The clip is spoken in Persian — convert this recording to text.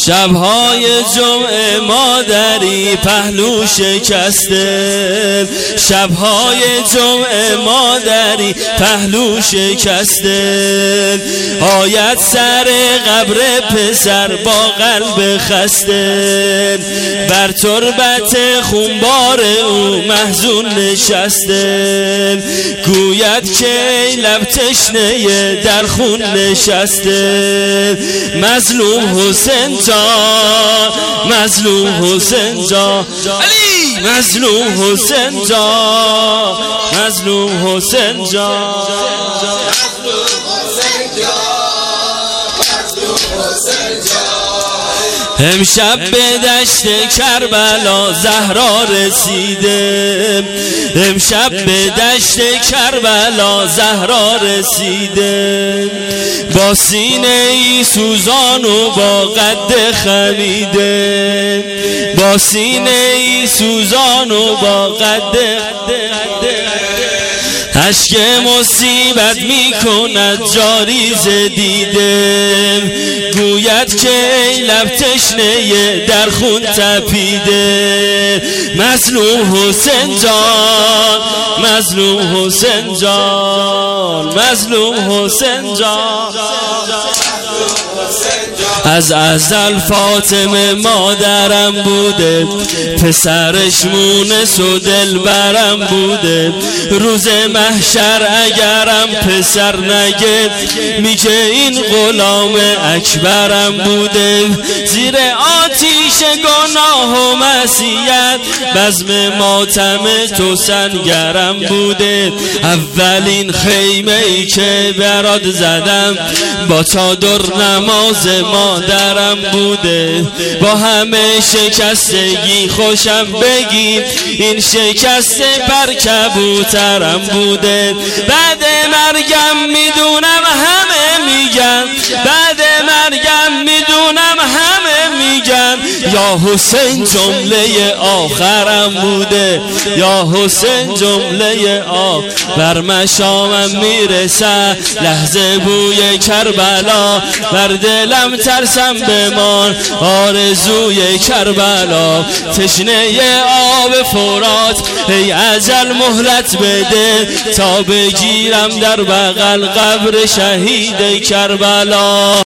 شبهای جمعه مادری پهلو شکسته، شبهای جمعه مادری پهلو شکسته، آید سر قبر پسر با قلب خسته، بر تربت خونبار او محزون نشسته، گوید که لب تشنه در خون نشسته. مظلوم حسین جان، مظلوم حسین جان، علی مظلوم حسین جان، مظلوم حسین جان، امشب به دشت کربلا زهرا رسیده، امشب به دشت کربلا زهرا رسیده، با سینه ای سوزان و با قد خمیده، با سینه ای سوزان و با قد اشک مصیبت می کند جاری ز دیده، گوید که ای لب تشنه در خون تپیده. مظلوم حسین جان، مظلوم حسین جان، مظلوم حسین جان، از ازل فاطمه مادرم بوده، پسرش مونس و دلبرم بوده، روز محشر اگرم پسر نگه میگه این غلام اکبرم بوده، زیر آتیش گناه و معصیت بزم ماتم تو سنگرم بوده، اولین خیمه ای که برات زدم با چادر نماز مادرم بوده، با همه شکستگی خوشم بگی این شکست پر کبوترم بوده، بعد مرگم میدونم همه میگن، بعد مرگم میدونم همه میگن یا حسین جمله آخرم بوده، یا حسین جمله بر مشامم میرسه لحظه بوی کربلا، بر دلم ترسم بمان آرزوی کربلا، تشنه آب فرات ای اجل مهلت بده تا بگیرم در بغل قبر شهید کربلا.